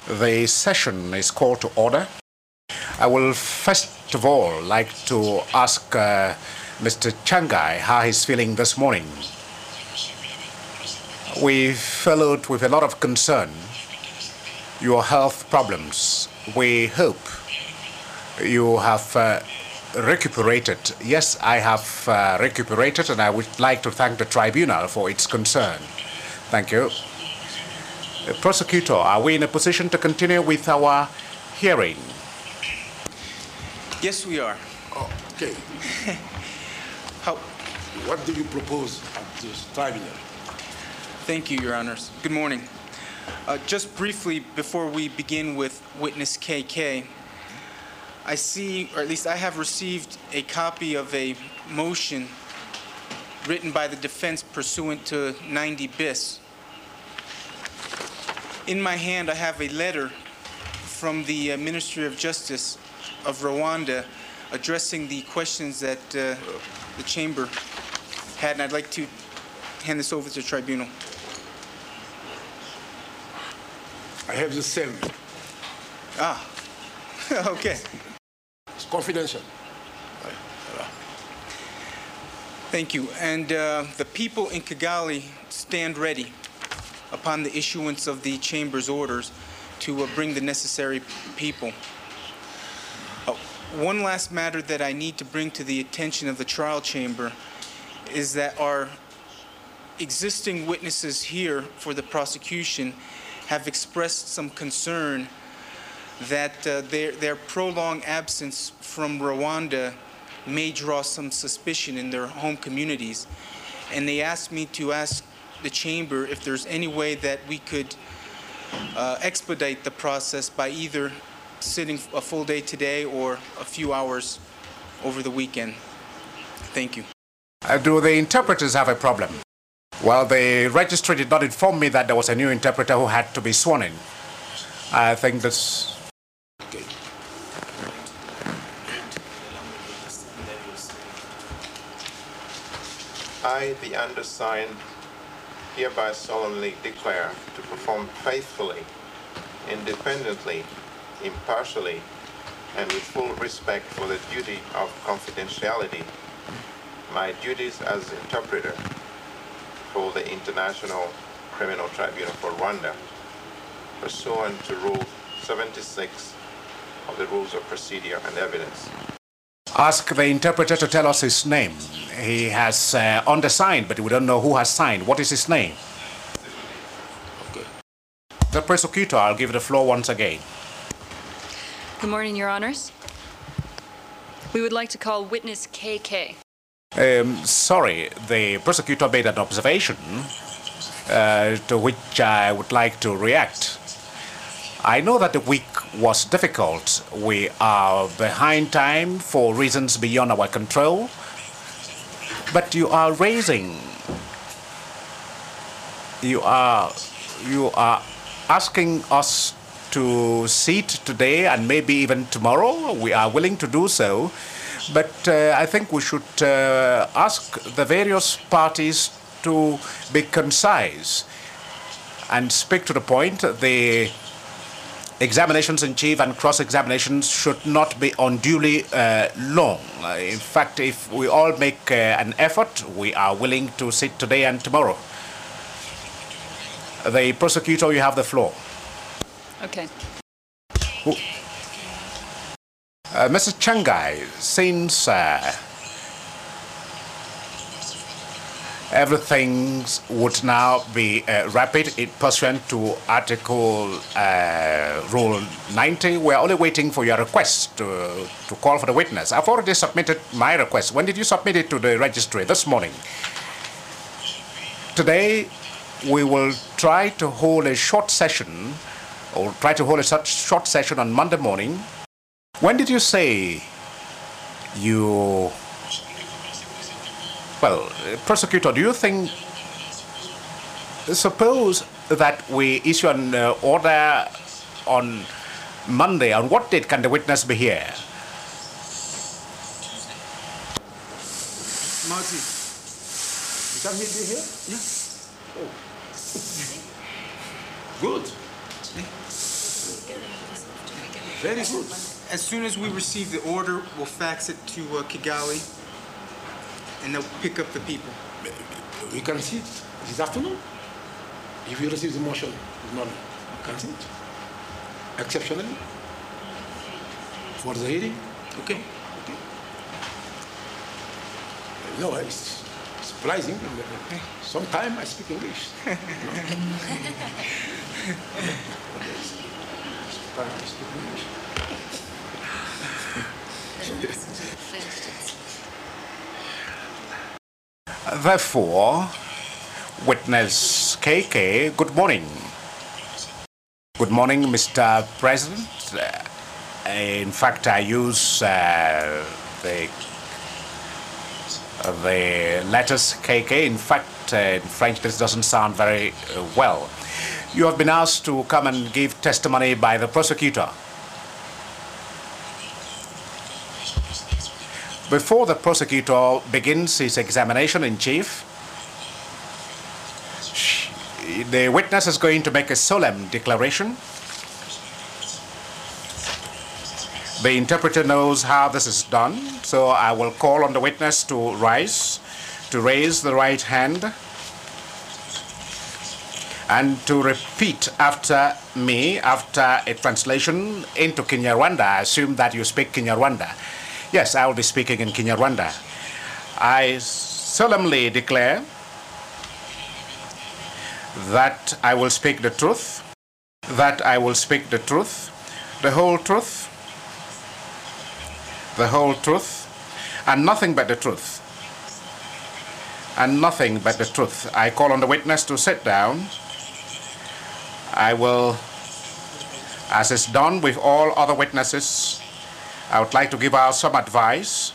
The session is called to order. I will first of all like to ask Mr. Changai how he's feeling this morning. We followed with a lot of concern your health problems. We hope you have recuperated. Yes, I have recuperated, and I would like to thank the tribunal for its concern. Thank you. Prosecutor, are we in a position to continue with our hearing? Yes, we are. Oh, okay. What do you propose at this tribunal? Thank you, Your Honors. Good morning. Just briefly, before we begin with witness KK, I see, or at least I have received a copy of a motion written by the defense pursuant to 90 bis. In my hand, I have a letter from the Ministry of Justice of Rwanda addressing the questions that the chamber had, and I'd like to hand this over to the tribunal. I have the same. Ah, okay. It's confidential. Thank you. And the people in Kigali stand ready upon the issuance of the chamber's orders to bring the necessary people. One last matter that I need to bring to the attention of the trial chamber is that our existing witnesses here for the prosecution have expressed some concern that their prolonged absence from Rwanda may draw some suspicion in their home communities. And they asked me to ask the chamber if there's any way that we could expedite the process by either sitting a full day today or a few hours over the weekend. Thank you. Do the interpreters have a problem? Well, the registry did not inform me that there was a new interpreter who had to be sworn in. I think that's... Okay. I, the undersigned, hereby solemnly declare to perform faithfully, independently, impartially, and with full respect for the duty of confidentiality, my duties as interpreter for the International Criminal Tribunal for Rwanda, pursuant to Rule 76 of the Rules of Procedure and Evidence. Ask the interpreter to tell us his name. He has undersigned, but we don't know who has signed. What is his name? Okay. The prosecutor, I'll give the floor once again. Good morning, Your Honors. We would like to call witness KK. Sorry, the prosecutor made an observation to which I would like to react. I know that the week was difficult. We are behind time for reasons beyond our control. But you are asking us to sit today and maybe even tomorrow. We are willing to do so. But I think we should ask the various parties to be concise and speak to the point. The examinations in chief and cross-examinations should not be unduly long. In fact, if we all make an effort, we are willing to sit today and tomorrow. The prosecutor, you have the floor. Okay. Mr. Changai, since everything would now be rapid pursuant to Article Rule 90, we're only waiting for your request to call for the witness. I've already submitted my request. When did you submit it to the registry? This morning. Today, we will try to hold a short session, or try to hold a such short session on Monday morning. When did you say you... Well, prosecutor, do you think... Suppose that we issue an order on Monday. On what date can the witness be here? Marty, can he be here? Yeah. Oh. Good. Very good. As soon as we receive the order, we'll fax it to Kigali, and they'll pick up the people. We can see it this afternoon. If you receive the motion this morning, you can see it. Exceptionally. For the hearing. Okay. No, it's surprising. Sometimes I speak English. Sometimes I speak English. Therefore, witness KK, good morning. Good morning, Mr. President. In fact, I use the letters KK. In fact, in French, this doesn't sound very well. You have been asked to come and give testimony by the prosecutor. Before the prosecutor begins his examination in chief, the witness is going to make a solemn declaration. The interpreter knows how this is done, so I will call on the witness to raise the right hand and to repeat after me, after a translation into Kinyarwanda. I assume that you speak Kinyarwanda. Yes, I will be speaking in Kinyarwanda. I solemnly declare that I will speak the truth, that I will speak the truth, the whole truth, and nothing but the truth, and nothing but the truth. I call on the witness to sit down. I will, as is done with all other witnesses, I would like to give her some advice.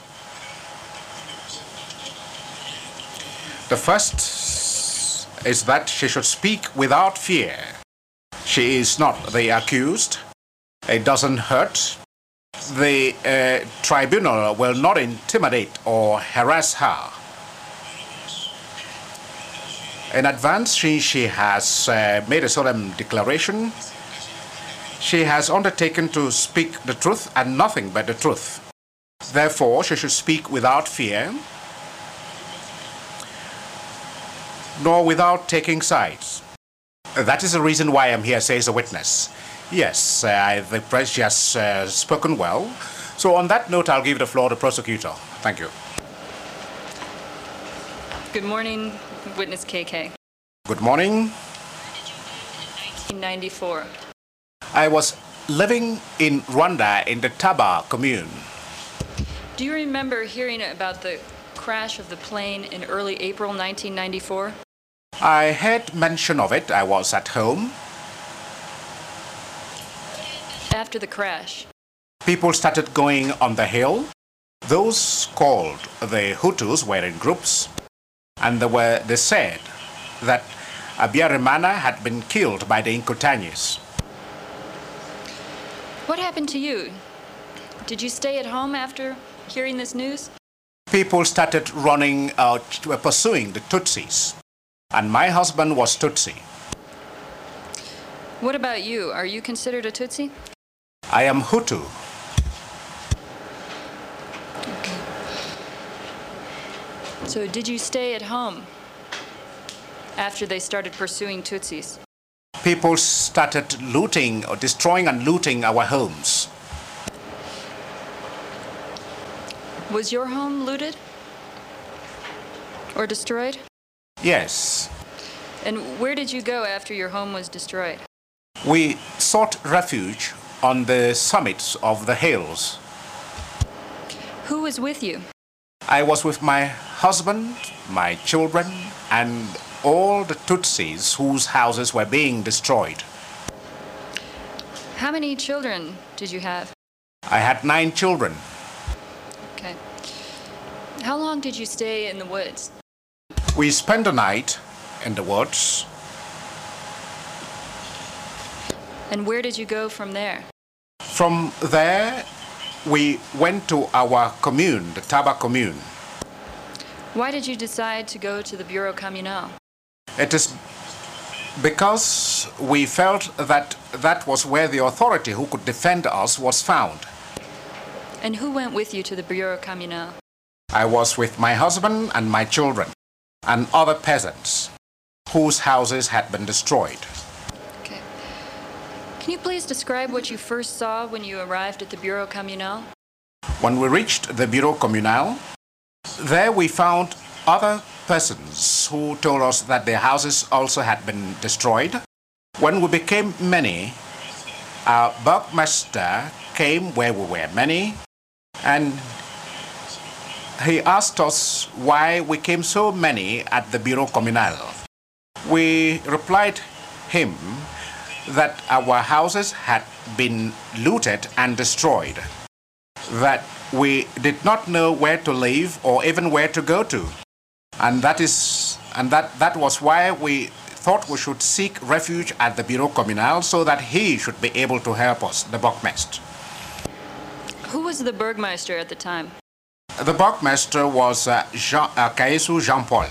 The first is that she should speak without fear. She is not the accused. It doesn't hurt. The tribunal will not intimidate or harass her. In advance, she has made a solemn declaration. She has undertaken to speak the truth and nothing but the truth. Therefore, she should speak without fear, nor without taking sides. That is the reason why I'm here, says the witness. Yes, the press, she has spoken well. So on that note, I'll give the floor to the prosecutor. Thank you. Good morning, witness KK. Good morning. 1994. I was living in Rwanda in the Taba commune. Do you remember hearing about the crash of the plane in early April 1994? I heard mention of it. I was at home. After the crash, People started going on the hill. Those called the Hutus were in groups, and they said that Abiyarimana had been killed by the Inkutanyis. what happened to you? Did you stay at home after hearing this news? People started running out, pursuing the Tutsis, and my husband was Tutsi. What about you? Are you considered a Tutsi? I am Hutu. So did you stay at home after they started pursuing Tutsis? People started looting or destroying and looting our homes. Was your home looted or destroyed? Yes. And where did you go after your home was destroyed? We sought refuge on the summits of the hills. Who was with you? I was with my husband, my children, and all the Tutsis whose houses were being destroyed. How many children did you have? I had 9 children. Okay. How long did you stay in the woods? We spent the night in the woods. And where did you go from there? From there, we went to our commune, the Taba commune. Why did you decide to go to the Bureau Communal? It is Because we felt that that was where the authority who could defend us was found. And who went with you to the Bureau Communal? I was with my husband and my children and other peasants whose houses had been destroyed. Okay. Can you please describe what you first saw when you arrived at the Bureau Communal? When we reached the Bureau Communal, there we found other persons who told us that their houses also had been destroyed. When we became many, our burgmaster came where we were many, and he asked us why we came so many at the Bureau Communal. We replied him that our houses had been looted and destroyed, that we did not know where to live or even where to go to. And that was why we thought we should seek refuge at the Bureau Communal so that he should be able to help us, the burgmaster. Who was the burgmeister at the time? The burgmaster was Akayesu Jean-Paul.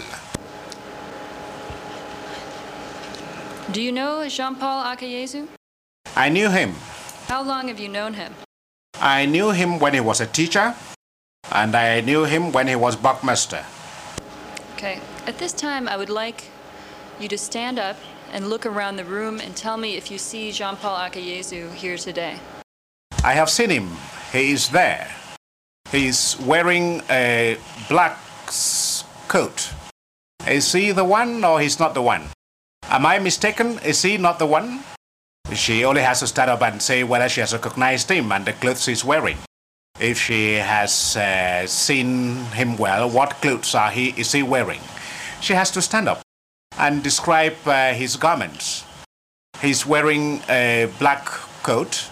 Do you know Jean-Paul Akayesu? I knew him. How long have you known him? I knew him when he was a teacher, and I knew him when he was burgmaster. Okay. At this time, I would like you to stand up and look around the room and tell me if you see Jean-Paul Akayesu here today. I have seen him. He is there. He's wearing a black coat. Is he the one or he's not the one? Am I mistaken? Is he not the one? She only has to stand up and say whether she has recognized him and the clothes he's wearing. If she has seen him well, what clothes is he wearing? She has to stand up and describe his garments. He's wearing a black coat.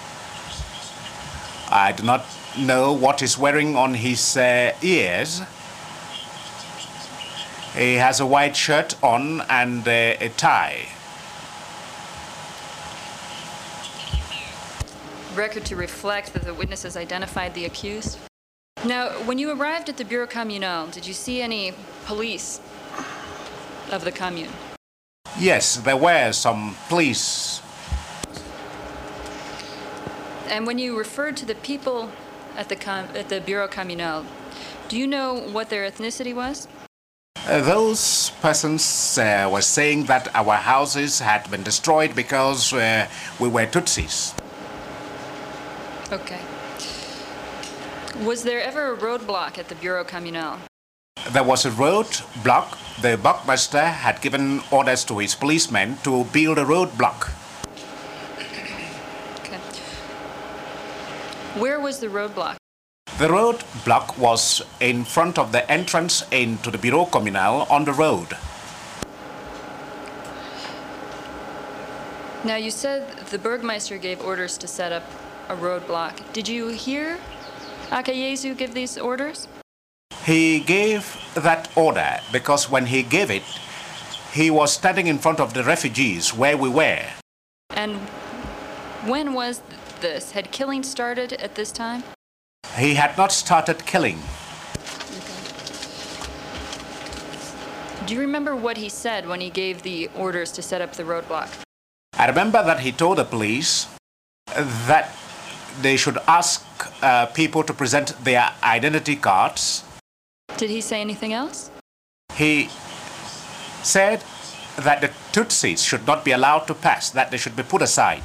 I do not know what he's wearing on his ears. He has a white shirt on and a tie. Record to reflect that the witnesses identified the accused. Now, when you arrived at the Bureau Communal, did you see any police of the commune? Yes, there were some police. And when you referred to the people at the Bureau Communal, do you know what their ethnicity was? Those persons were saying that our houses had been destroyed because we were Tutsis. Okay. Was there ever a roadblock at the Bureau Communal? There was a roadblock. The burgmaster had given orders to his policemen to build a roadblock. Okay. Where was the roadblock? The roadblock was in front of the entrance into the Bureau Communal on the road. Now, you said the burgmeister gave orders to set up a roadblock. Did you hear Akayesu give these orders? He gave that order because when he gave it, he was standing in front of the refugees where we were. And when was this? Had killing started at this time? He had not started killing. Do you remember what he said when he gave the orders to set up the roadblock? I remember that he told the police that they should ask people to present their identity cards. Did he say anything else? He said that the Tutsis should not be allowed to pass, that they should be put aside.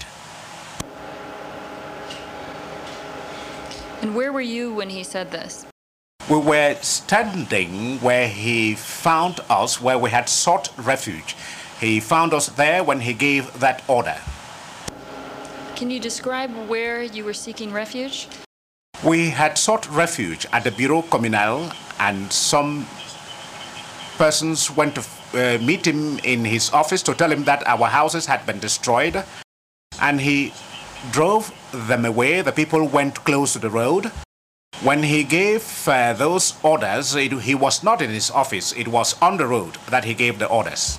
And where were you when he said this? We were standing where he found us, where we had sought refuge. He found us there when he gave that order. Can you describe where you were seeking refuge? We had sought refuge at the Bureau Communal, and some persons went to meet him in his office to tell him that our houses had been destroyed, and he drove them away. The people went close to the road. When he gave those orders, he was not in his office. It was on the road that he gave the orders.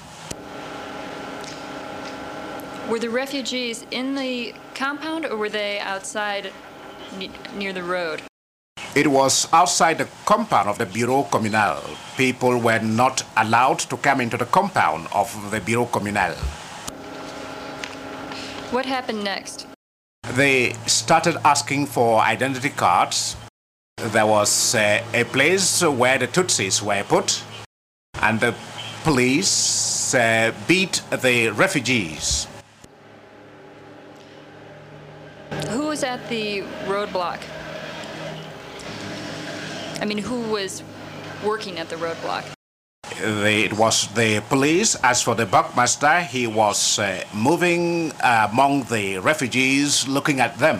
Were the refugees in the compound or were they outside near the road? It was outside the compound of the Bureau Communal. People were not allowed to come into the compound of the Bureau Communal. What happened next? They started asking for identity cards. There was a place where the Tutsis were put, and the police beat the refugees. Who was at the roadblock? I mean, who was working at the roadblock? It was the police. As for the buckmaster, he was moving among the refugees, looking at them.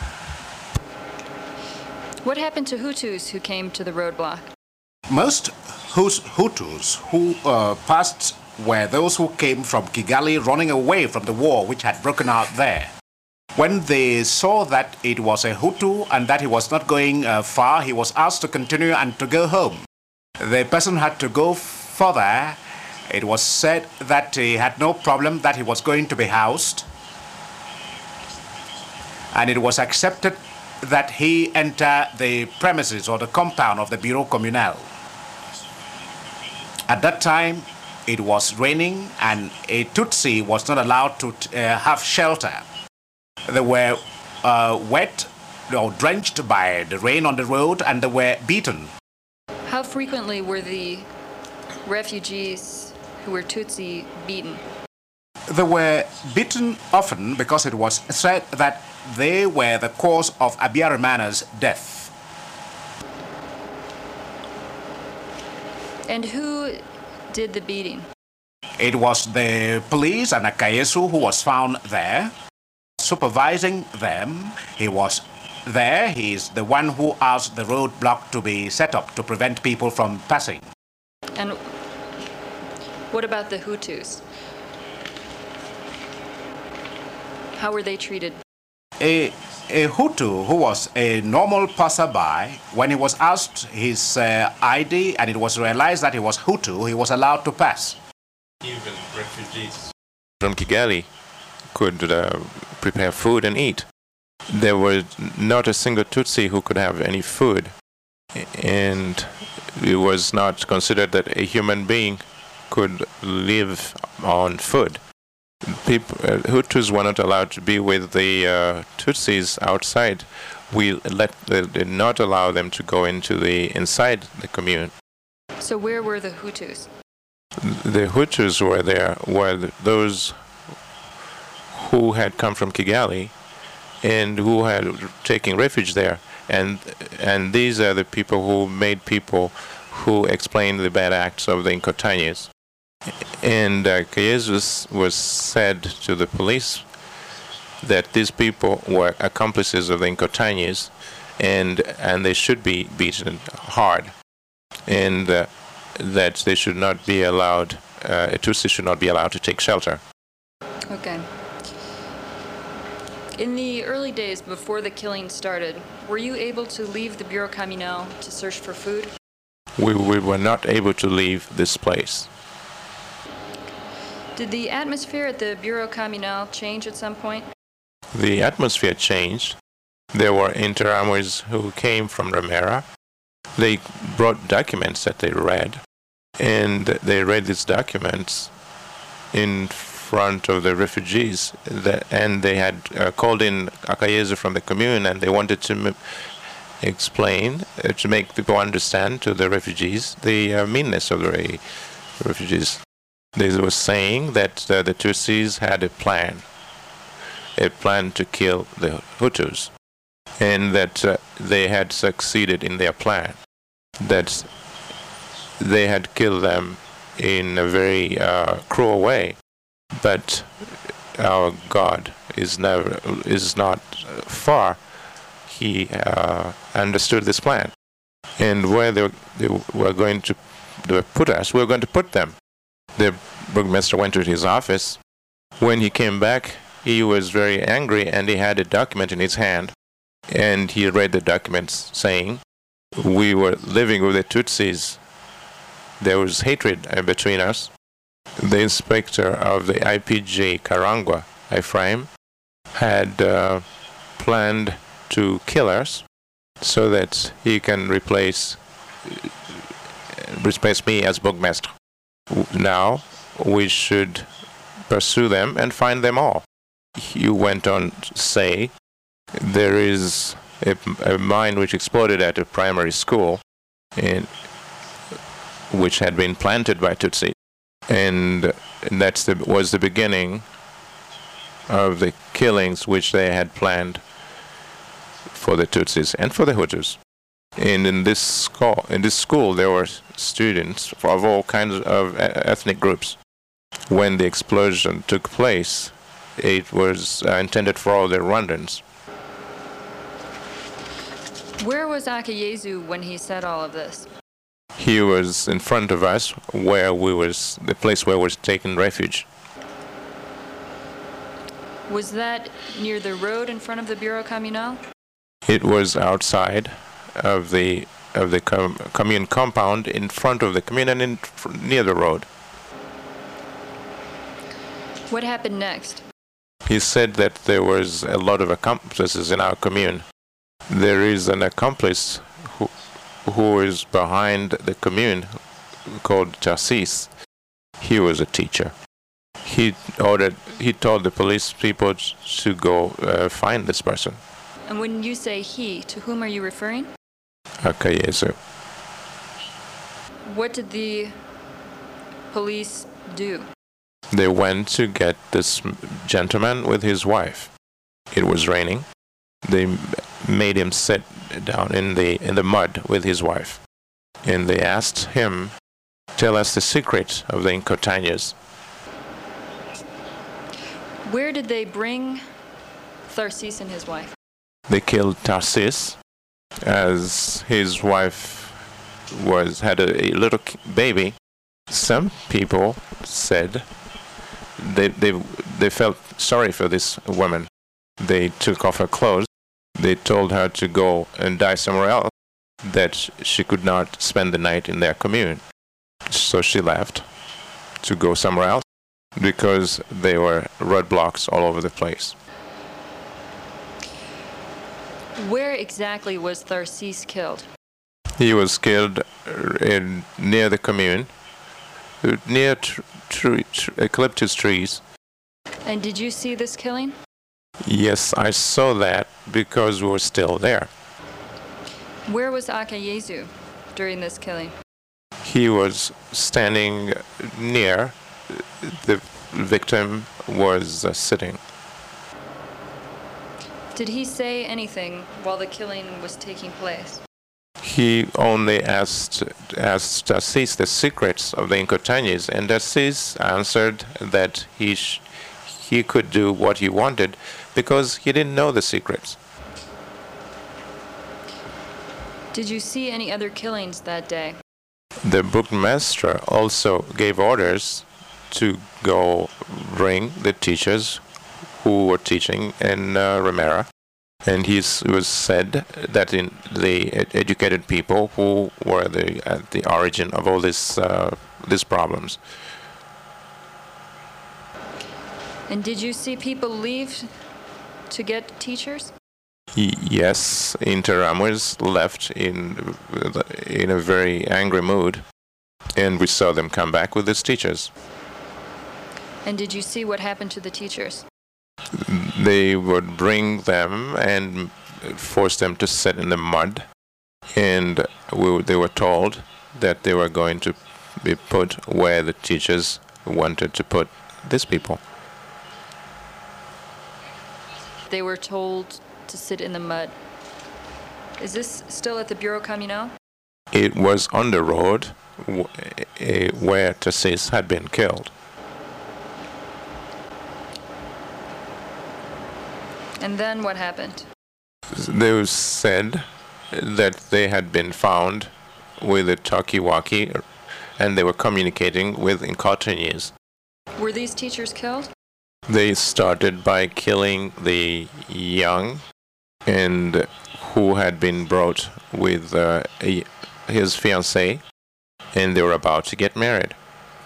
What happened to Hutus who came to the roadblock? Most Hutus who passed were those who came from Kigali running away from the war which had broken out there. When they saw that it was a Hutu and that he was not going far, he was asked to continue and to go home. The person had to go further. It was said that he had no problem, that he was going to be housed. And it was accepted that he enter the premises or the compound of the Bureau Communal. At that time, it was raining and a Tutsi was not allowed to have shelter. They were wet or drenched by the rain on the road, and they were beaten. How frequently were the refugees who were Tutsi beaten? They were beaten often because it was said that they were the cause of Abiyarimana's death. And who did the beating? It was the police and Akayesu who was found there, supervising them. He was there. He is the one who asked the roadblock to be set up to prevent people from passing. And what about the Hutus? How were they treated? A Hutu who was a normal passerby, when he was asked his ID and it was realized that he was Hutu, he was allowed to pass. Even refugees from Kigali could prepare food and eat. There was not a single Tutsi who could have any food, and it was not considered that a human being could live on food. Hutus were not allowed to be with the Tutsis outside. We did not allow them to go into inside the commune. So where were the Hutus? The Hutus were there, were those who had come from Kigali and who had taken refuge there. And these are the people who made people who explained the bad acts of the Inkotanhis. And Kayesu was said to the police that these people were accomplices of the Inkotanhis and they should be beaten hard, and that they should not be allowed, a Tutsi should not be allowed to take shelter. Okay. In the early days before the killing started, were you able to leave the Bureau Communal to search for food? We were not able to leave this place. Did the atmosphere at the Bureau Communal change at some point? The atmosphere changed. There were inter-armies who came from Ramera. They brought documents that they read, and they read these documents in front of the refugees, and they had called in Akayesu from the commune, and they wanted to explain, to make people understand to the refugees the meanness of the refugees. They were saying that the Tutsis had a plan to kill the Hutus, and that they had succeeded in their plan, that they had killed them in a very cruel way. But our God is not far. He understood this plan, and where they were going to put us, we were going to put them. The burgomaster went to his office. When he came back, he was very angry, and he had a document in his hand, and he read the documents saying, we were living with the Tutsis. There was hatred between us. The inspector of the IPG, Karangwa, Ephraim, had planned to kill us. so that he can replace me as Burgmaster. Now we should pursue them and find them all. He went on to say there is a mine which exploded at a primary school, which had been planted by Tutsi, and that was the beginning of the killings which they had planned for the Tutsis and for the Hutus. And in this school, there were students of all kinds of ethnic groups. When the explosion took place, it was intended for all the Rwandans. Where was Akayesu when he said all of this? He was in front of us, the place where we was taking refuge. Was that near the road in front of the Bureau Communal? It was outside of the commune compound, in front of the commune and near the road. What happened next? He said that there was a lot of accomplices in our commune. There is an accomplice who is behind the commune called Tarsis. He was a teacher. He told the police people to go find this person. And when you say he, to whom are you referring? Akayesu. What did the police do? They went to get this gentleman with his wife. It was raining. They made him sit down in the mud with his wife, and they asked him, "Tell us the secret of the Incotanhas." Where did they bring Tharsis and his wife? They killed Tarsis as his wife had a little baby. Some people said they felt sorry for this woman. They took off her clothes. They told her to go and die somewhere else, that she could not spend the night in their commune. So she left to go somewhere else because there were roadblocks all over the place. Where exactly was Tharsis killed? He was killed near the commune, near eucalyptus trees. And did you see this killing? Yes, I saw that because we were still there. Where was Akayesu during this killing? He was standing near the victim was sitting. Did he say anything while the killing was taking place? He only asked Tarsis the secrets of the Incotanhas, and Tarsis answered that he could do what he wanted because he didn't know the secrets. Did you see any other killings that day? The Burgmaster also gave orders to go bring the teachers who were teaching in Remera, and it was said that in the educated people who were at the origin of all these problems. And did you see people leave to get teachers? Yes, Interahamwe left in a very angry mood, and we saw them come back with these teachers. And did you see what happened to the teachers? They would bring them and force them to sit in the mud, and they were told that they were going to be put where the teachers wanted to put these people. They were told to sit in the mud. Is this still at the Bureau Communal? It was on the road where Tarsis had been killed. And then what happened? They said that they had been found with a talkie-walkie, and they were communicating with Incotanhas. Were these teachers killed? They started by killing the young, and who had been brought with his fiancée, and they were about to get married.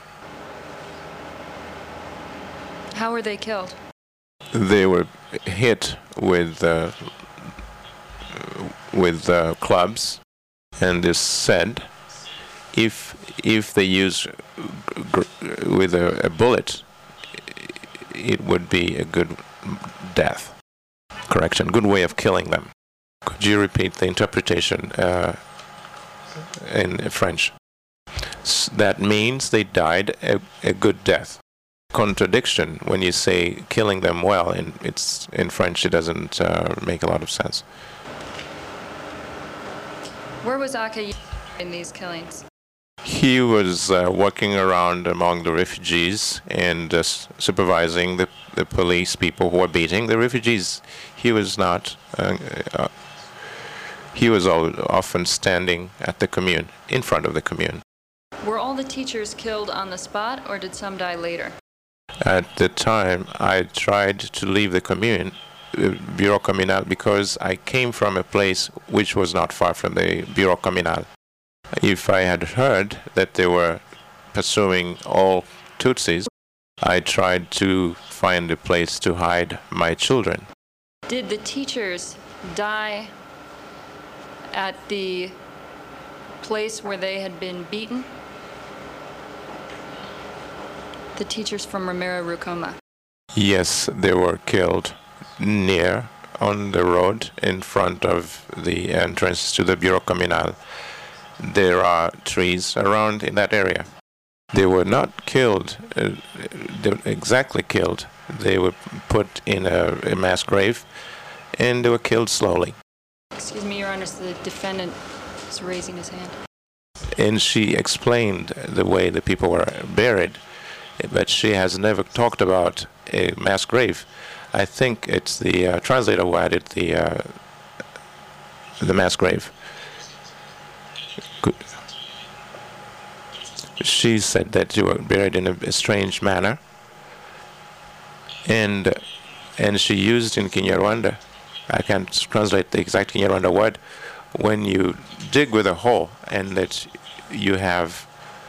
How were they killed? They were hit with clubs, and they said if they use with a bullet, it would be a good death. Correction, good way of killing them. Could you repeat the interpretation in French? That means they died a good death. Contradiction when you say killing them well. In French, it doesn't make a lot of sense. Where was Aka in these killings? He was walking around among the refugees and supervising the police people who were beating the refugees. He was not. He was often standing at the commune, in front of the commune. Were all the teachers killed on the spot, or did some die later? At the time, I tried to leave the commune, Bureau Communal, because I came from a place which was not far from the Bureau Communal. If I had heard that they were pursuing all Tutsis, I tried to find a place to hide my children. Did the teachers die at the place where they had been beaten? The teachers from Romero Rukoma. Yes, they were killed near on the road in front of the entrance to the Bureau Communal. There are trees around in that area. They were not killed, exactly killed. They were put in a mass grave, and they were killed slowly. Excuse me, Your Honor, the defendant is raising his hand. And she explained the way the people were buried, but she has never talked about a mass grave. I think it's the translator who added the mass grave. Good. She said that you were buried in a strange manner, and she used in Kinyarwanda, I can't translate the exact Kinyarwanda word, when you dig with a hole and that you have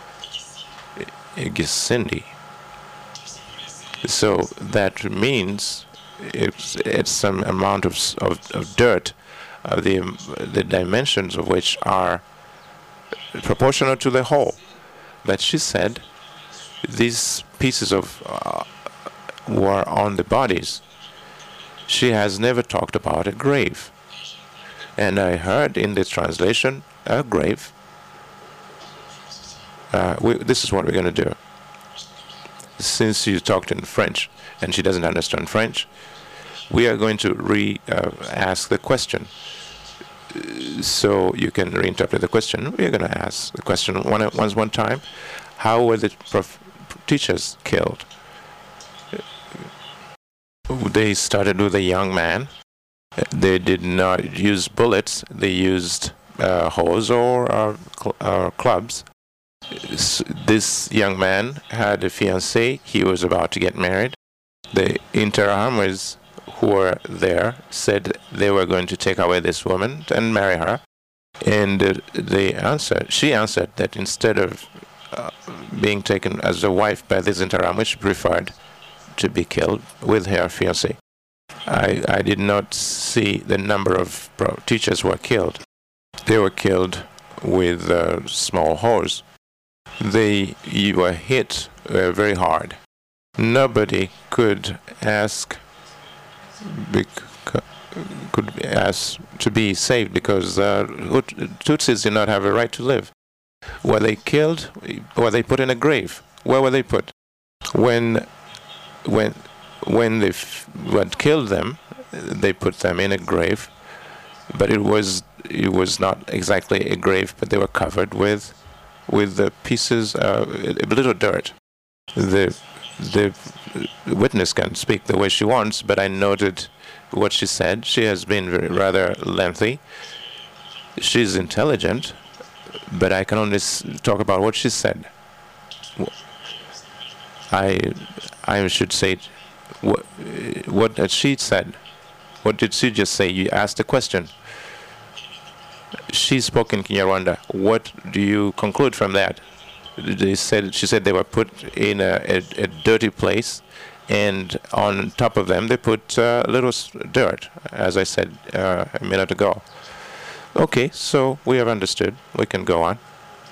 a gisindi. So that means it's some amount of dirt, the dimensions of which are proportional to the hole. But she said these pieces of were on the bodies. She has never talked about a grave. And I heard in the translation, a grave. This is what we're going to do. Since you talked in French and she doesn't understand French, we are going to ask the question. So you can reinterpret the question. We're going to ask the question one time. How were the teachers killed? They started with a young man. They did not use bullets. They used hose or clubs. This young man had a fiancée. He was about to get married. The Interahamwe who were there said they were going to take away this woman and marry her. And she answered that instead of being taken as a wife by this Interahamwe, she preferred to be killed with her fiancé. I did not see the number of teachers who were killed. They were killed with small hoes. They were hit very hard. Nobody could ask to be saved because Tutsis did not have a right to live. Were they killed? Were they put in a grave? Where were they put? When they killed them, they put them in a grave, but it was not exactly a grave, but they were covered with the pieces, a little dirt. The witness can speak the way she wants, but I noted what she said. She has been rather lengthy. She's intelligent, but I can only talk about what she said. I should say what had she said. What did she just say? You asked a question. She spoke in Kinyarwanda. What do you conclude from that? She said they were put in a dirty place, and on top of them they put little dirt, as I said a minute ago. Okay, so we have understood. We can go on.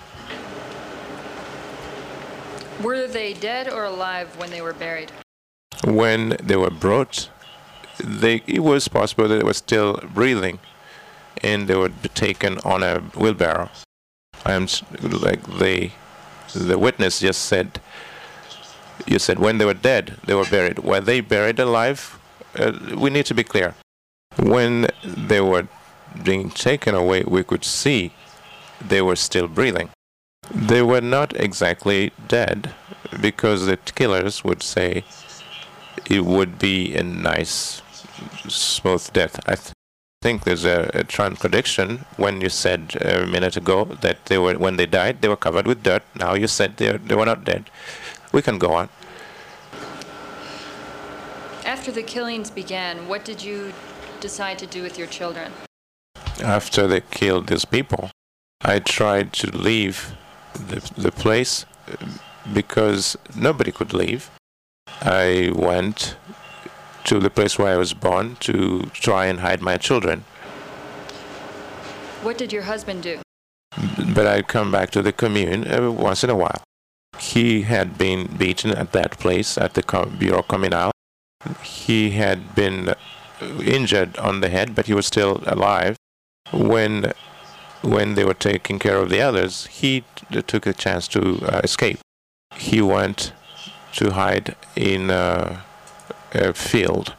Were they dead or alive when they were buried? When they were brought, it was possible that they were still breathing, and they would be taken on a wheelbarrow. Like the witness just said, you said when they were dead, they were buried. Were they buried alive? We need to be clear. When they were being taken away, we could see they were still breathing. They were not exactly dead, because the killers would say it would be a nice, smooth death. I think there's a contradiction when you said a minute ago that when they died, they were covered with dirt. Now you said they were not dead. We can go on. After the killings began, what did you decide to do with your children? After they killed these people, I tried to leave the place because nobody could leave. I went to the place where I was born to try and hide my children. What did your husband do? But I'd come back to the commune once in a while. He had been beaten at that place, at the Bureau Communal. He had been injured on the head, but he was still alive. When they were taking care of the others, he took a chance to escape. He went to hide in a field,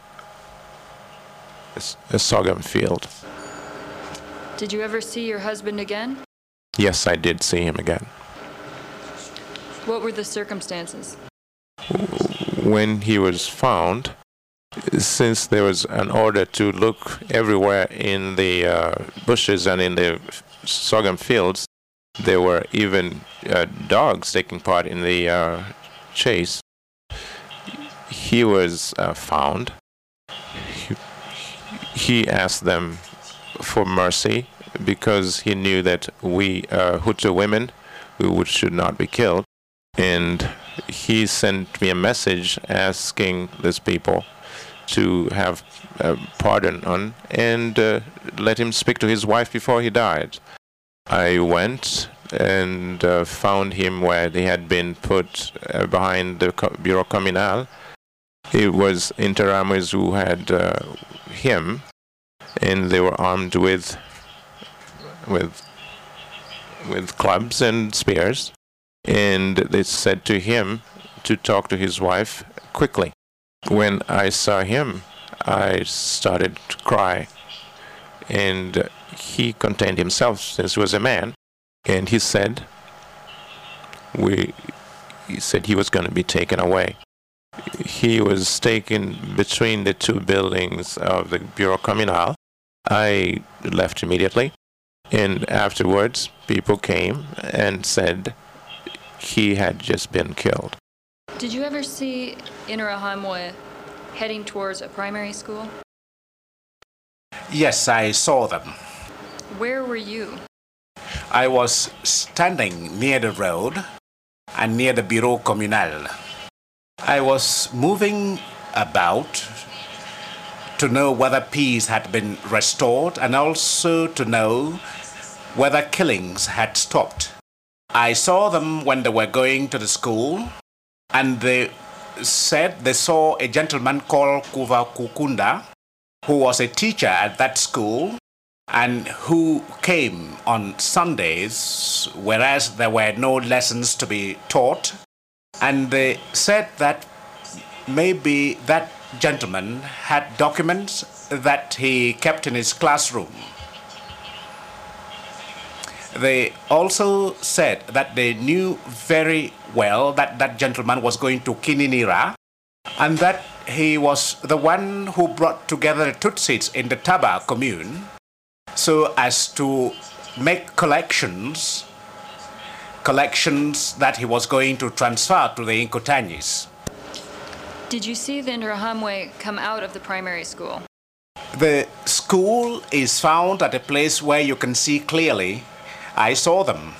a sorghum field. Did you ever see your husband again? Yes, I did see him again. What were the circumstances? When he was found, since there was an order to look everywhere in the bushes and in the sorghum fields, there were even dogs taking part in the chase. He was found. He asked them for mercy because he knew that we Hutu women should not be killed. And he sent me a message asking these people to have pardon on and let him speak to his wife before he died. I went and found him where they had been put behind the Bureau Communal. It was Interahamwe's who had him, and they were armed with clubs and spears. And they said to him to talk to his wife quickly. When I saw him, I started to cry. And he contained himself since he was a man. And he said he was going to be taken away. He was taken between the two buildings of the Bureau Communal. I left immediately. And afterwards, people came and said he had just been killed. Did you ever see Interahamwe heading towards a primary school? Yes, I saw them. Where were you? I was standing near the road and near the Bureau Communal. I was moving about to know whether peace had been restored and also to know whether killings had stopped. I saw them when they were going to the school, and they said they saw a gentleman called Kuva Kukunda, who was a teacher at that school and who came on Sundays, whereas there were no lessons to be taught. And they said that maybe that gentleman had documents that he kept in his classroom. They also said that they knew very well that that gentleman was going to Kininira and that he was the one who brought together the Tutsis in the Taba commune so as to make collections that he was going to transfer to the Inkutanyis. Did you see the Interahamwe come out of the primary school? The school is found at a place where you can see clearly. I saw them.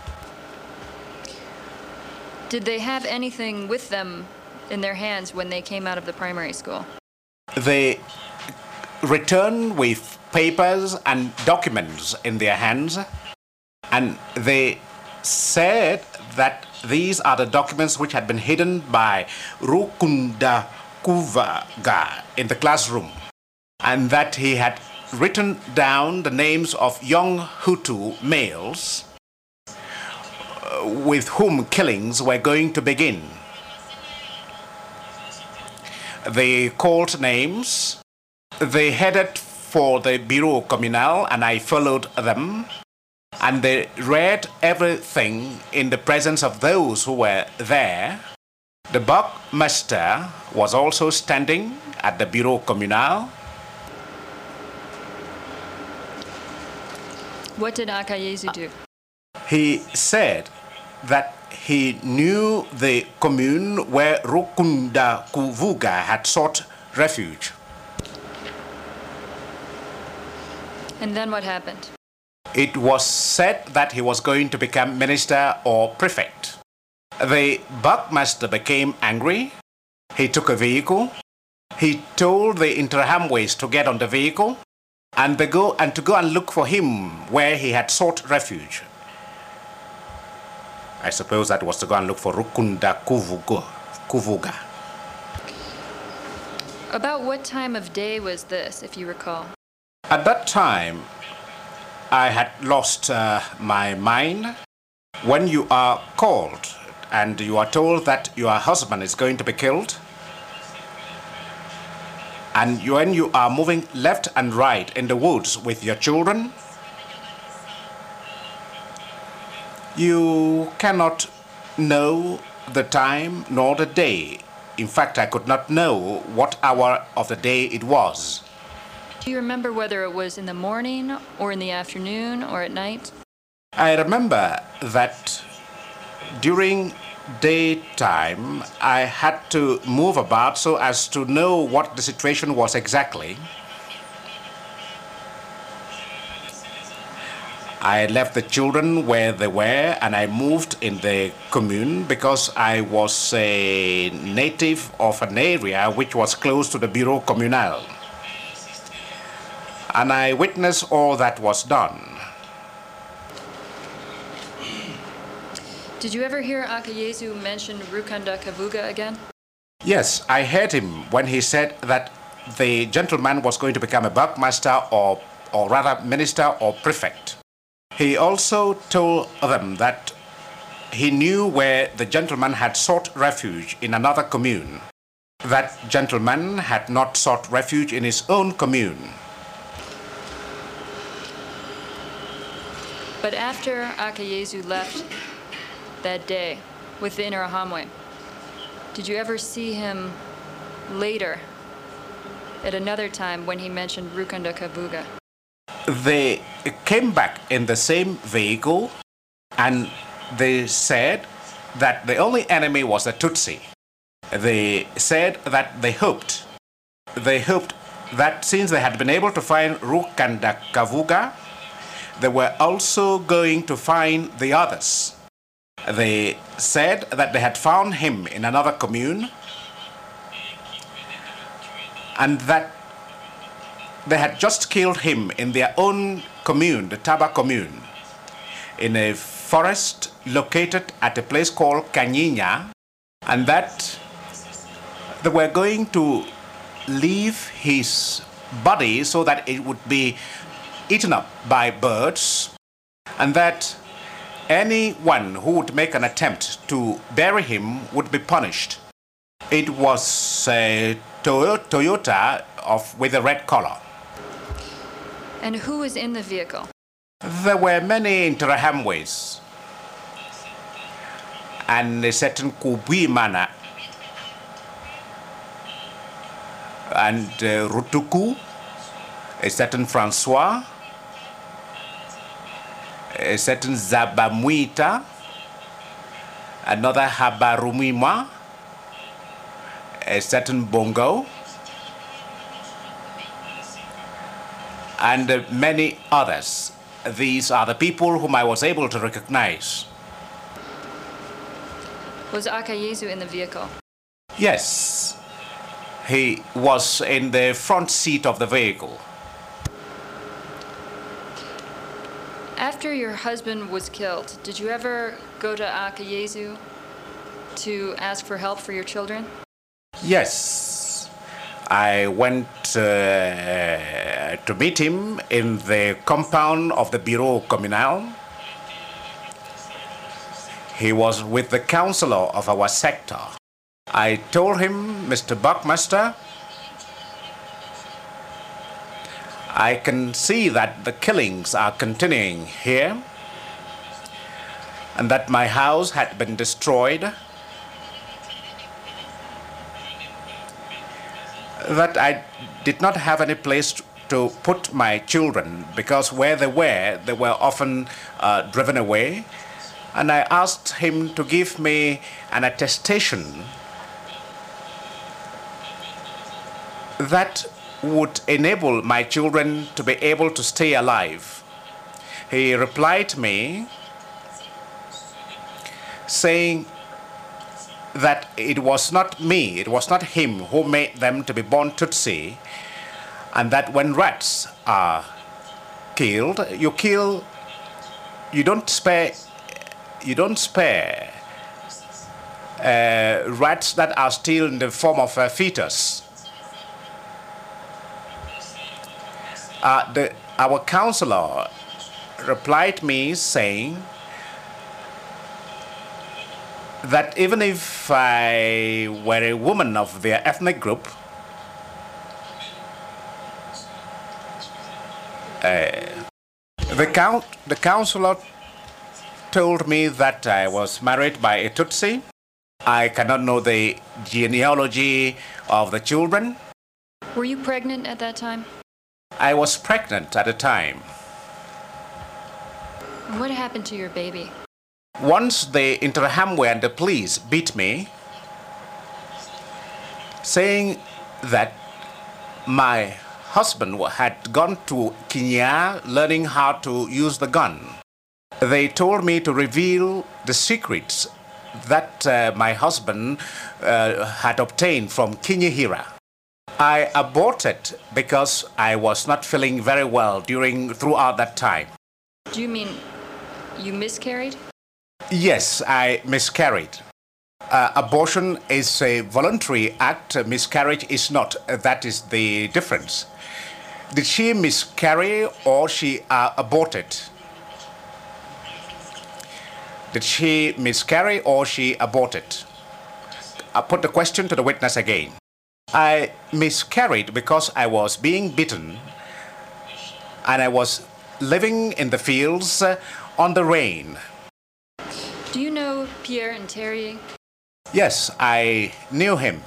Did they have anything with them in their hands when they came out of the primary school? They returned with papers and documents in their hands, and they said that these are the documents which had been hidden by Rukunda Kuvaga in the classroom, and that he had written down the names of young Hutu males with whom killings were going to begin. They called names, they headed for the Bureau Communal, and I followed them, and they read everything in the presence of those who were there. The Buckmaster was also standing at the Bureau Communal. What did Akayesu do? He said that he knew the commune where Rukunda Kuvuga had sought refuge. And then what happened? It was said that he was going to become minister or prefect. The Buckmaster became angry. He took a vehicle. He told the Interahamwe's to get on the vehicle and to go and look for him where he had sought refuge. I suppose that was to go and look for Rukunda Kuvuga. About what time of day was this, if you recall? At that time, I had lost my mind. When you are called and you are told that your husband is going to be killed, and when you are moving left and right in the woods with your children, you cannot know the time nor the day. In fact, I could not know what hour of the day it was. Do you remember whether it was in the morning or in the afternoon or at night? I remember that during daytime I had to move about so as to know what the situation was exactly. I left the children where they were and I moved in the commune because I was a native of an area which was close to the Bureau Communal. And I witnessed all that was done. Did you ever hear Akayesu mention Rukunda Kavuga again? Yes, I heard him when he said that the gentleman was going to become a Buckmaster or rather minister or prefect. He also told them that he knew where the gentleman had sought refuge in another commune. That gentleman had not sought refuge in his own commune. But after Akayesu left that day with the Interahamwe, did you ever see him later at another time when he mentioned Rukunda Kavuga? They came back in the same vehicle and they said that the only enemy was the Tutsi. They said that they hoped that since they had been able to find Rukunda Kavuga, they were also going to find the others. They said that they had found him in another commune and that they had just killed him in their own commune, the Taba commune, in a forest located at a place called Kanyinya, and that they were going to leave his body so that it would be eaten up by birds, and that anyone who would make an attempt to bury him would be punished. It was a Toyota with a red color. And who was in the vehicle? There were many Interahamwe's and a certain Kubuimana and Rutuku, a certain Francois, a certain Zabamuita, another Habarumima, a certain Bongo, and many others. These are the people whom I was able to recognize. Was Akayesu in the vehicle? Yes, he was in the front seat of the vehicle. After your husband was killed, did you ever go to Akayesu to ask for help for your children? Yes, I went to meet him in the compound of the Bureau Communal. He was with the counselor of our sector. I told him, Mr. Buckmaster, I can see that the killings are continuing here and that my house had been destroyed, that I did not have any place to put my children because where they were often driven away. And I asked him to give me an attestation that would enable my children to be able to stay alive. He replied me saying that it was not me, it was not him who made them to be born Tutsi, and that when rats are killed, you don't spare rats that are still in the form of a fetus. Our counselor replied me saying that even if I were a woman of their ethnic group, the counselor told me that I was married by a Tutsi. I cannot know the genealogy of the children. Were you pregnant at that time? I was pregnant at the time. What happened to your baby? Once the Interahamwe and the police beat me, saying that my husband had gone to Kenya learning how to use the gun. They told me to reveal the secrets that my husband had obtained from Kinyihira. I aborted because I was not feeling very well throughout that time. Do you mean you miscarried? Yes, I miscarried. Abortion is a voluntary act. Miscarriage is not. That is the difference. Did she miscarry or she aborted? Did she miscarry or she aborted? I put the question to the witness again. I miscarried because I was being beaten and I was living in the fields on the rain. Do you know Pierre Nterié? Yes, I knew him.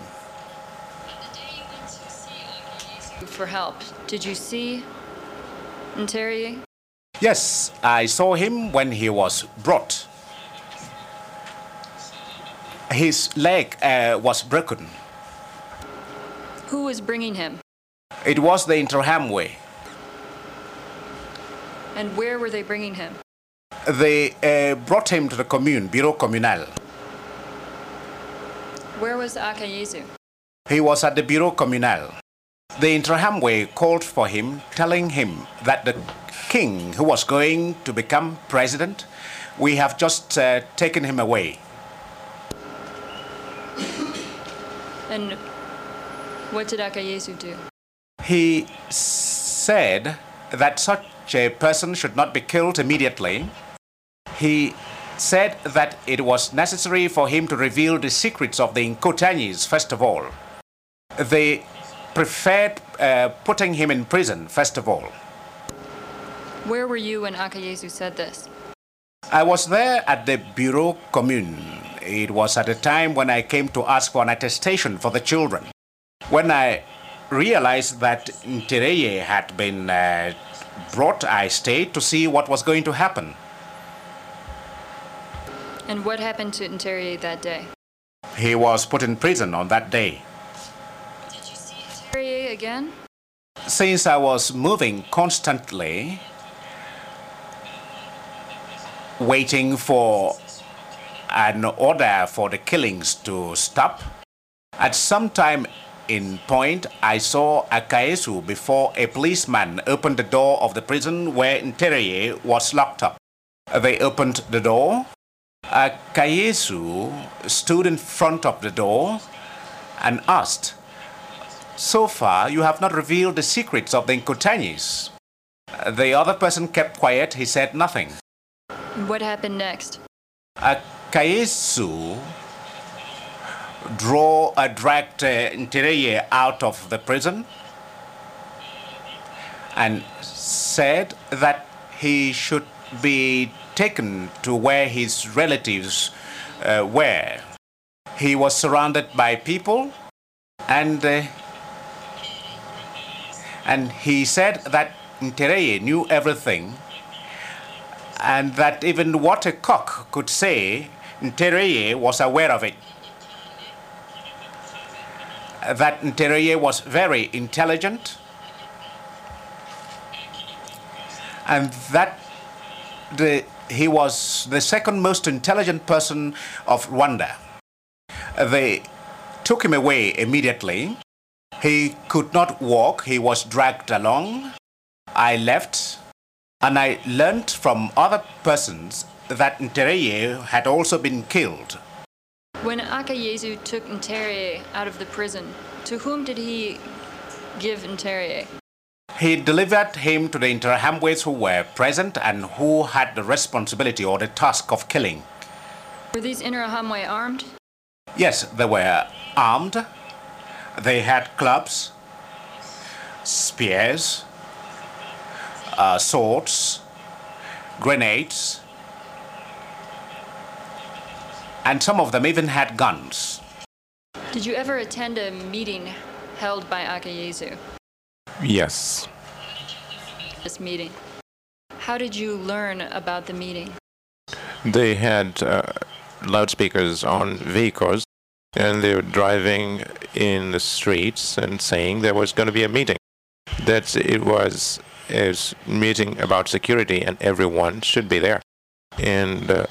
For help, did you see Nterié? Yes, I saw him when he was brought. His leg was broken. Who was bringing him? It was the Interahamwe. And where were they bringing him? They brought him to the commune, Bureau Communal. Where was Akayesu? He was at the Bureau Communal. The Interahamwe called for him, telling him that the king who was going to become president, we have just taken him away. And what did Akayesu do? He said that such a person should not be killed immediately. He said that it was necessary for him to reveal the secrets of the Nkotanyis first of all. They preferred putting him in prison first of all. Where were you when Akayesu said this? I was there at the Bureau Commune. It was at a time when I came to ask for an attestation for the children. When I realized that Nterié had been brought, I stayed to see what was going to happen. And what happened to Nterié that day? He was put in prison on that day. Did you see Nterié again? Since I was moving constantly, waiting for an order for the killings to stop, at some time in point, I saw Akayesu before a policeman opened the door of the prison where Ntereye was locked up. They opened the door. Akayesu stood in front of the door and asked, "So far, you have not revealed the secrets of the Nkutanyis." The other person kept quiet. He said nothing. What happened next? Akayesu dragged Ntereye out of the prison and said that he should be taken to where his relatives were. He was surrounded by people, and he said that Ntereye knew everything, and that even what a cock could say, Ntereye was aware of it. That Ntereye was very intelligent, and that he was the second most intelligent person of Rwanda. They took him away immediately. He could not walk. He was dragged along. I left, and I learned from other persons that Ntereye had also been killed. When Akayesu took Ntereye out of the prison, to whom did he give Ntereye? He delivered him to the Interahamwes who were present and who had the responsibility or the task of killing. Were these Interahamwe armed? Yes, they were armed. They had clubs, spears, swords, grenades, and some of them even had guns. Did you ever attend a meeting held by Akayesu? Yes. This meeting. How did you learn about the meeting? They had loudspeakers on vehicles, and they were driving in the streets and saying there was going to be a meeting. That it was a meeting about security and everyone should be there. And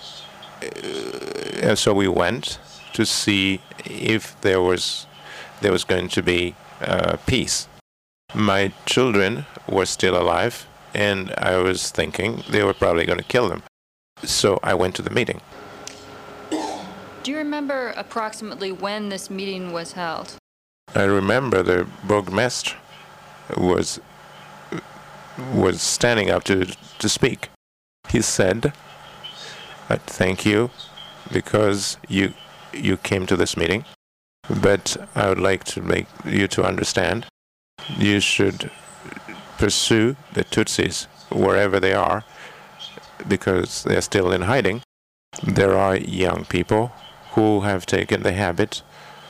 so we went to see if there was going to be peace. My children were still alive, and I was thinking they were probably going to kill them. So I went to the meeting. Do you remember approximately when this meeting was held? I remember the Burgmaster was standing up to speak. He said, "Thank you because you came to this meeting, but I would like to make you to understand you should pursue the Tutsis wherever they are because they're still in hiding. There are young people who have taken the habit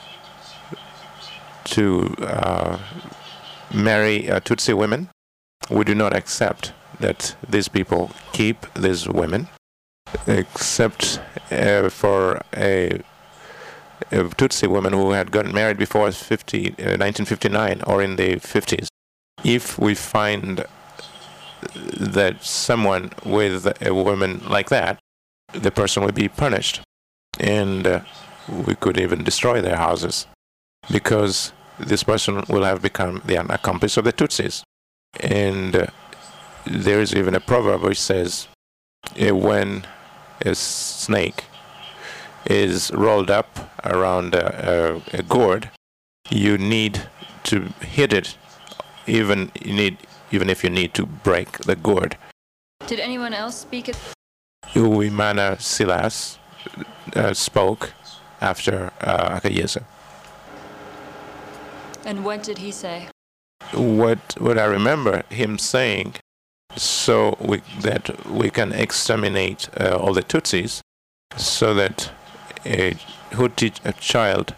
to marry Tutsi women. We do not accept that these people keep these women, except for a Tutsi woman who had gotten married before 1959 or in the 50s. If we find that someone with a woman like that, the person would be punished, and we could even destroy their houses, because this person will have become the accomplice of the Tutsis. And there is even a proverb which says, when a snake is rolled up around a gourd, you need to hit it, even if you need to break the gourd. Did anyone else speak at Uwimana Silas spoke after Akayesu. And what did he say? What I remember him saying, so that we can exterminate all the Tutsis, so that a child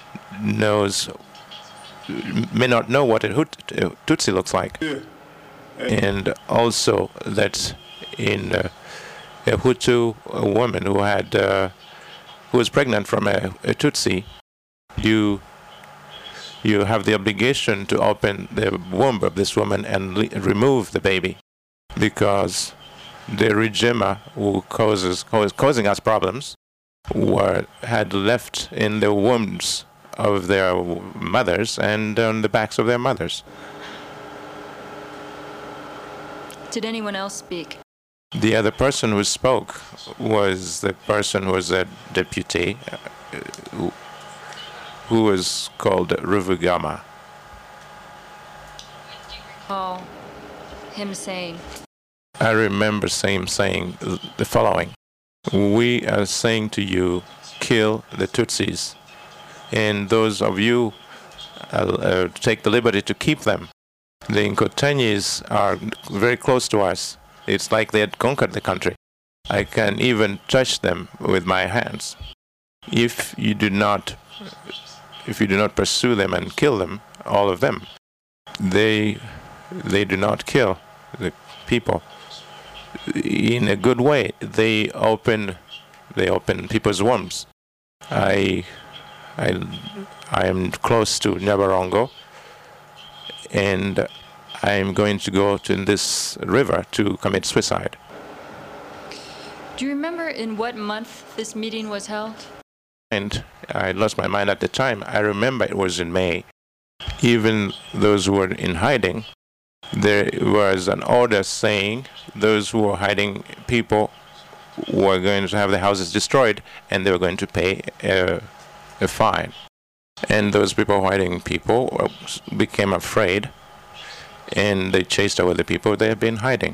may not know what a Tutsi looks like, and also that in a Hutu woman who was pregnant from a Tutsi, you have the obligation to open the womb of this woman and remove the baby, because the regime who causing us problems had left in the wombs of their mothers and on the backs of their mothers. Did anyone else speak? The other person who spoke was the person who was a deputy, who was called Ruvugama. Oh, him saying. I remember him saying the following: "We are saying to you, kill the Tutsis, and those of you take the liberty to keep them. The Inkotanys are very close to us. It's like they had conquered the country. I can even touch them with my hands. If you do not pursue them and kill them, all of them, they do not kill the people. In a good way, they open people's wombs. I am close to Nyabarongo, and I am going to go to this river to commit suicide." Do you remember in what month this meeting was held? And I lost my mind at the time. I remember it was in May. Even those who were in hiding, there was an order saying those who were hiding people were going to have their houses destroyed and they were going to pay a fine. And those people hiding people became afraid and they chased away the people they had been hiding.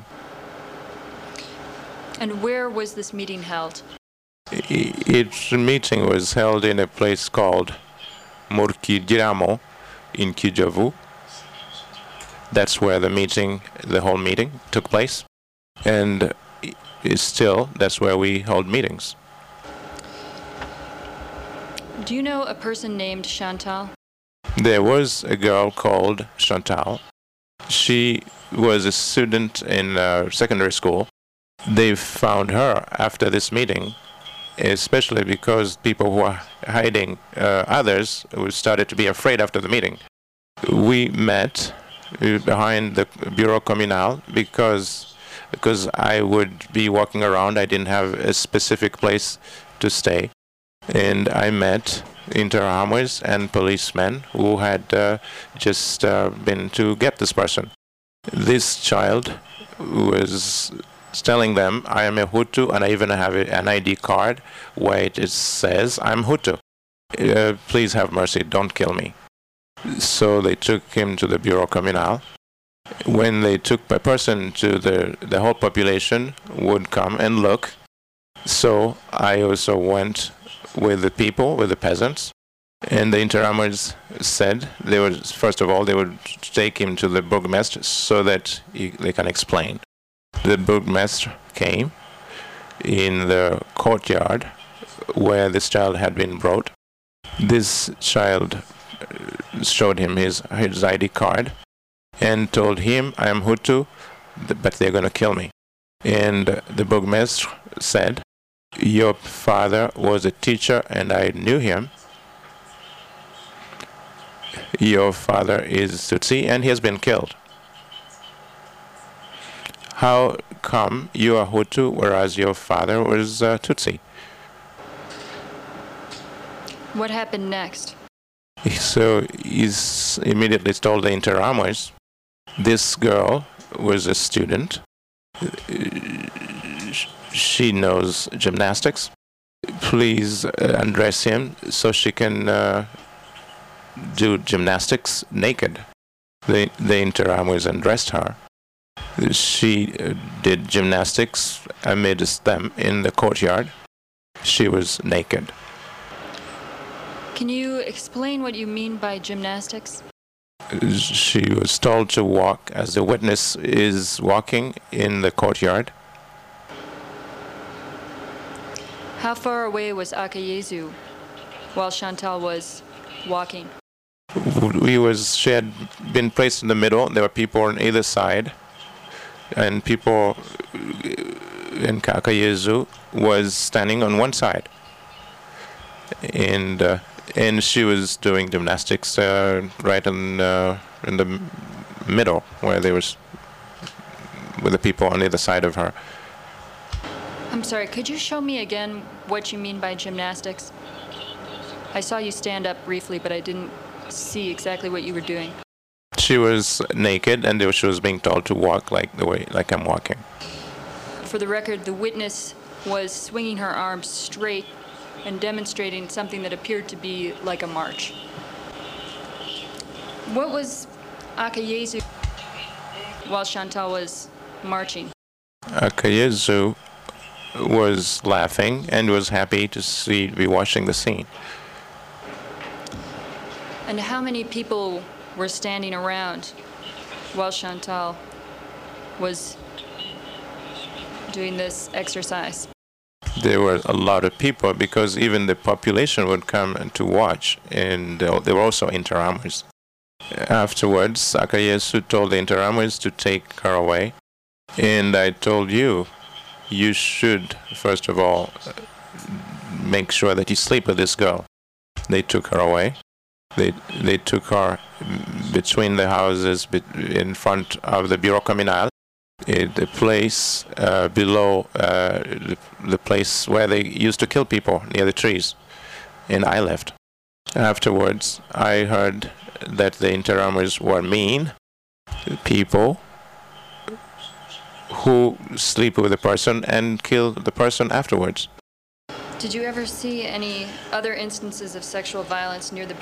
And where was this meeting held? Its meeting was held in a place called Murkidjiramo in Kijavu. That's where the whole meeting took place. And that's where we hold meetings. Do you know a person named Chantal? There was a girl called Chantal. She was a student in secondary school. They found her after this meeting, especially because people who were hiding others started to be afraid after the meeting. We met behind the Bureau Communal because I would be walking around. I didn't have a specific place to stay. And I met Interahamwes and policemen who had just been to get this person. This child was telling them, "I am a Hutu, and I even have an ID card where it says, I'm Hutu. Please have mercy, don't kill me." So they took him to the Bureau Communal. When they took a person to the whole population would come and look. So I also went with the people, with the peasants. And the Interahamwes said first of all, they would take him to the Burgmestre so that they can explain. The Burgmestre came in the courtyard where this child had been brought. This child showed him his ID card and told him, "I am Hutu, but they're going to kill me." And the Burgmestre said, "Your father was a teacher and I knew him. Your father is Tutsi and he has been killed. How come you are Hutu whereas your father was Tutsi?" What happened next? So he's immediately told the Interahamwes, this girl was a student. She knows gymnastics. Please undress him so she can do gymnastics naked. The Interahamwes undressed her. She did gymnastics amidst them in the courtyard. She was naked. Can you explain what you mean by gymnastics? She was told to walk as the witness is walking in the courtyard. How far away was Akayesu while Chantal was walking? She had been placed in the middle. There were people on either side. And people in Akayesu was standing on one side. And she was doing gymnastics right in the middle, where there was with the people on either side of her. I'm sorry, could you show me again what you mean by gymnastics? I saw you stand up briefly, but I didn't see exactly what you were doing. She was naked, and she was being told to walk like I'm walking. For the record, the witness was swinging her arms straight and demonstrating something that appeared to be like a march. What was Akayesu while Chantal was marching? Akayesu was laughing and was happy to be watching the scene. And how many people were standing around while Chantal was doing this exercise? There were a lot of people because even the population would come to watch, and there were also Interahamwe. Afterwards, Akayesu told the Interahamwe to take her away, and I told you should, first of all, make sure that you sleep with this girl. They took her away. They took her between the houses in front of the Bureau Communal, the place below the place where they used to kill people near the trees, and I left. Afterwards, I heard that the Interahamwe were mean people who sleep with a person and kill the person afterwards. Did you ever see any other instances of sexual violence near the